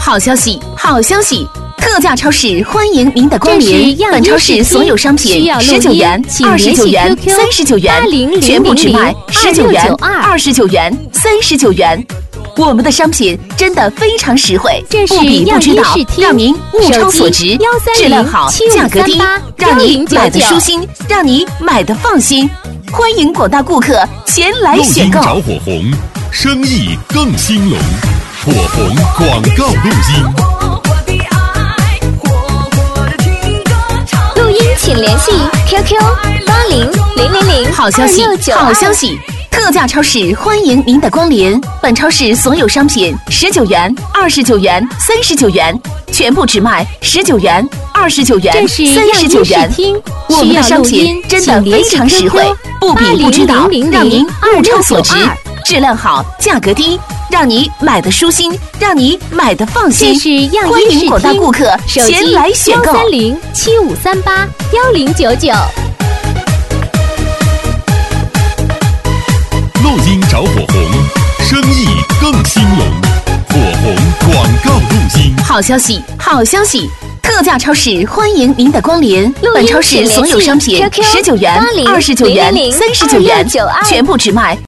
好消息，好消息！特价超市欢迎您的光临。本超市所有商品19元、29元、39元，全部只卖19元、29元、39元。我们的商品真的非常实惠，不比不知道，让您物超所值，质量好，价格低，让你买的舒心，让你买的放心。欢迎广大顾客前来选购。 陆金找火红，生意更兴隆。火红广告录音。 录音请联系 QQ800000。 好消息，好消息！特价超市欢迎您的光临。本超市所有商品19元、29元、39元，全部只卖19元、29元、39元。我们的商品真的非常实惠，不比不知道，让您物超所值，质量好，价格低，让你买的舒心，让你买的放心。欢迎广大顾客前来选购。 13075381099。 录音找火红，生意更兴隆。火红广告录音。 好消息，好消息！特价超市欢迎您的光临。本超市所有商品19元、29元、39元，全部只卖